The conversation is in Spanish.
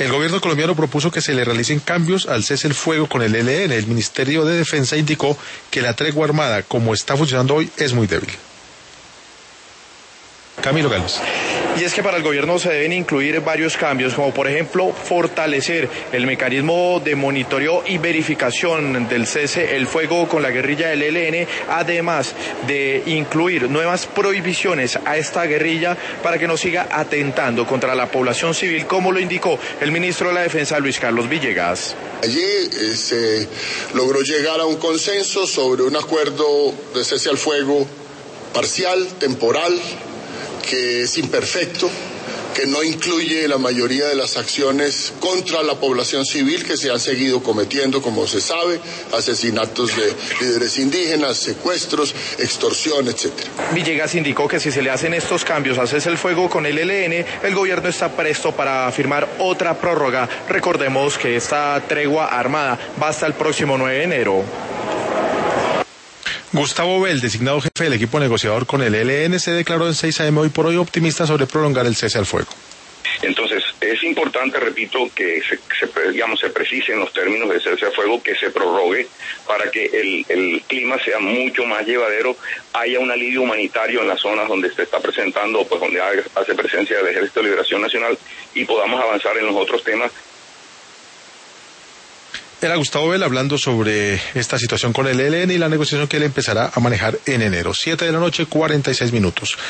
El gobierno colombiano propuso que se le realicen cambios al cese el fuego con el ELN. El Ministerio de Defensa indicó que la tregua armada, como está funcionando hoy, es muy débil. Camilo Gálvez. Y es que para el gobierno se deben incluir varios cambios, como por ejemplo fortalecer el mecanismo de monitoreo y verificación del cese el fuego con la guerrilla del ELN, además de incluir nuevas prohibiciones a esta guerrilla para que no siga atentando contra la población civil, como lo indicó el ministro de la Defensa, Luis Carlos Villegas. Allí se logró llegar a un consenso sobre un acuerdo de cese al fuego parcial, temporal, que es imperfecto, que no incluye la mayoría de las acciones contra la población civil que se han seguido cometiendo, como se sabe, asesinatos de líderes indígenas, secuestros, extorsión, etc. Villegas indicó que si se le hacen estos cambios a cese el fuego con el ELN, el gobierno está presto para firmar otra prórroga. Recordemos que esta tregua armada va hasta el próximo 9 de enero. Gustavo Bell, designado jefe del equipo negociador con el ELN, se declaró en 6 AM hoy por hoy optimista sobre prolongar el cese al fuego. Entonces, es importante, repito, que se precisen los términos de cese al fuego, que se prorrogue para que el clima sea mucho más llevadero, haya un alivio humanitario en las zonas donde se está presentando, pues donde hace presencia del Ejército de Liberación Nacional, y podamos avanzar en los otros temas. Era Gustavo Bell hablando sobre esta situación con el ELN y la negociación que él empezará a manejar en enero. 7 de la noche, 46 minutos.